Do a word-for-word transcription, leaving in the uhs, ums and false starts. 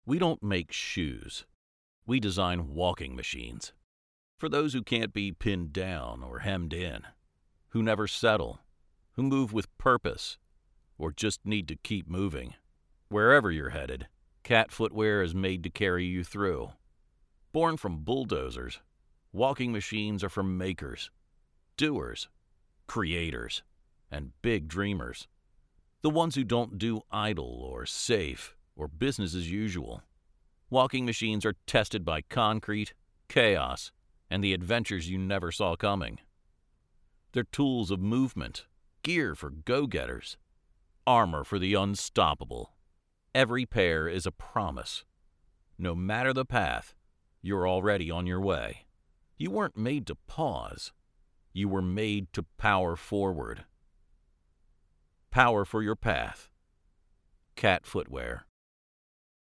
We don't make shoes. We design walking machines. For those who can't be pinned down or hemmed in, who never settle, who move with purpose, or just need to keep moving. Wherever you're headed, Cat Footwear is made to carry you through. Born from bulldozers, walking machines are for makers, doers, creators, and big dreamers. The ones who don't do idle or safe or business as usual. Walking machines are tested by concrete, chaos, and the adventures you never saw coming. They're tools of movement, gear for go-getters, armor for the unstoppable. Every pair is a promise. No matter the path, you're already on your way. You weren't made to pause. You were made to power forward. Power for your path. Cat Footwear.